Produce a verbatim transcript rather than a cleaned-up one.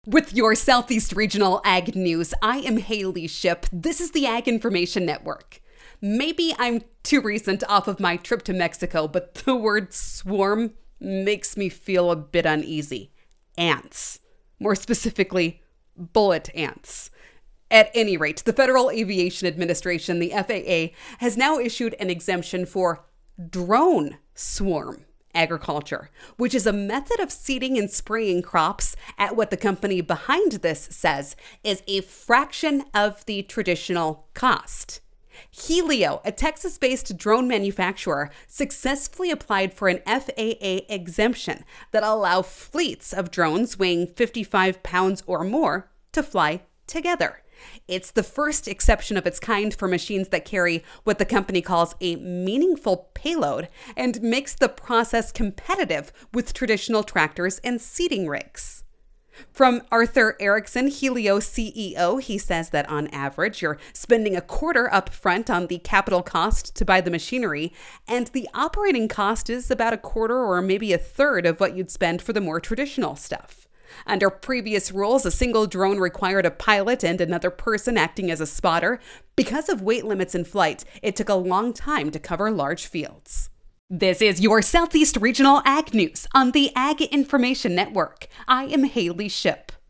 With your Southeast Regional Ag News, I am Haley Ship. This is the Ag Information Network. Maybe I'm too recent off of my trip to Mexico, but the word swarm makes me feel a bit uneasy. Ants. More specifically, bullet ants. At any rate, the Federal Aviation Administration, the F A A, has now issued an exemption for drone swarm agriculture, which is a method of seeding and spraying crops at what the company behind this says is a fraction of the traditional cost. Helio, a Texas-based drone manufacturer, successfully applied for an F A A exemption that allow fleets of drones weighing fifty-five pounds or more to fly together. It's the first exception of its kind for machines that carry what the company calls a meaningful payload and makes the process competitive with traditional tractors and seeding rigs. From Arthur Erickson, Helio C E O, he says that on average, you're spending a quarter up front on the capital cost to buy the machinery, and the operating cost is about a quarter or maybe a third of what you'd spend for the more traditional stuff. Under previous rules, a single drone required a pilot and another person acting as a spotter. Because of weight limits in flight, it took a long time to cover large fields. This is your Southeast Regional Ag News on the Ag Information Network. I am Haley Ship.